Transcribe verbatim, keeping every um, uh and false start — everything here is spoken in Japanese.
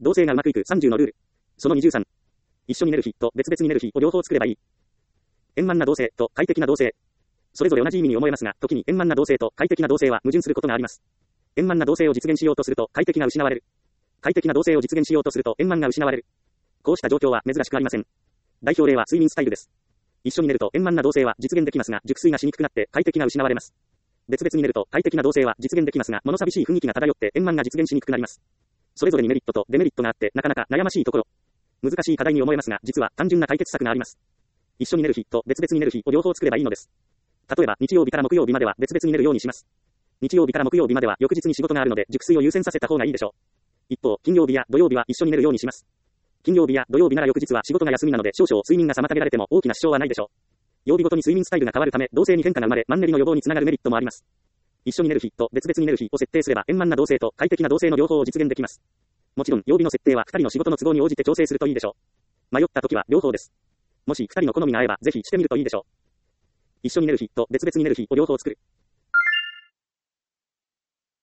同棲がうまくいくさんじゅうのルール。そのにじゅうさん。一緒に寝る日と別々に寝る日を両方作ればいい。円満な同棲と快適な同棲。それぞれ同じ意味に思えますが、時に円満な同棲と快適な同棲は矛盾することがあります。円満な同棲を実現しようとすると快適が失われる。快適な同棲を実現しようとすると円満が失われる。こうした状況は珍しくありません。代表例は睡眠スタイルです。一緒に寝ると円満な同棲は実現できますが、熟睡がしにくくなって快適が失われます。別々に寝ると快適な同棲は実現できますが、物寂しい雰囲気が漂って円満が実現しにくくなります。それぞれにメリットとデメリットがあって、なかなか悩ましいところ。難しい課題に思えますが、実は単純な解決策があります。一緒に寝る日と別々に寝る日を両方作ればいいのです。例えば、日曜日から木曜日までは別々に寝るようにします。日曜日から木曜日までは翌日に仕事があるので、熟睡を優先させた方がいいでしょう。一方、金曜日や土曜日は一緒に寝るようにします。金曜日や土曜日なら翌日は仕事が休みなので、少々睡眠が妨げられても大きな支障はないでしょう。曜日ごとに睡眠スタイルが変わるため、同棲に変化が生まれ、マンネリの予防につながるメリットもあります。一緒に寝る日と別々に寝る日を設定すれば、円満な同棲と快適な同棲の両方を実現できます。もちろん、曜日の設定はふたりの仕事の都合に応じて調整するといいでしょう。迷った時は両方です。もしふたりの好みが合えば、ぜひしてみるといいでしょう。一緒に寝る日と別々に寝る日を両方作る。